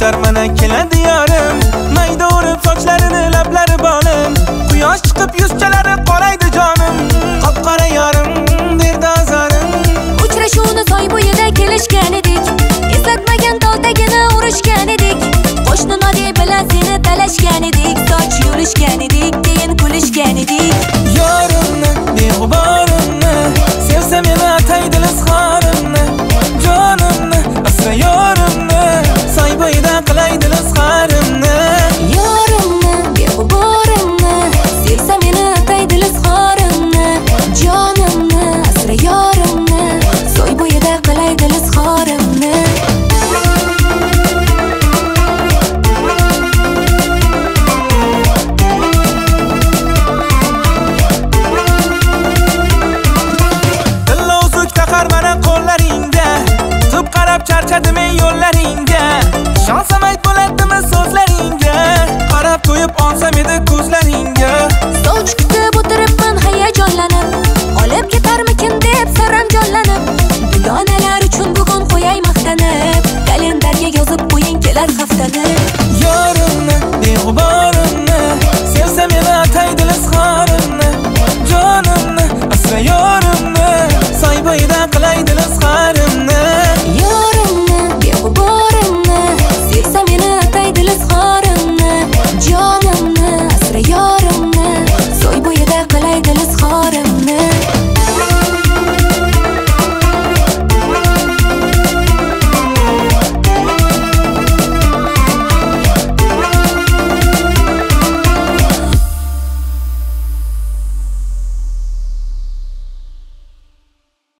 Kutar mana keladi yorim, mayda urib sochlarini lablari bolim. Quyosh chiqib yuzchalari qoraydi jonim, qop-qora yorim berdi azorim. Uchrashuvni soy bo'yida kelishgan edik, eslatmagan tog'dagini urishgan edik. Qo'shni Nodiya bilan seni talashgan edik, soch yulishgan edik, keyin kulishgan edik. Yorimni, beg'uborimni, sevsa meni ataydi izhorimni. Jonimni, asra yorimni, soy bo'yida qilaydi izhorimni. Yorimni, beg'uborimni, sevsa meni ataydi izhorimni. Jonimni, asra yorimni, soy bo'yida qilaydi izhorimni. Charchadim ey yo'llaringga, ishonsam ayt bo'ladimi so'zlaringga, qarab to'yib olsam edi ko'zlaringga. Soch kutib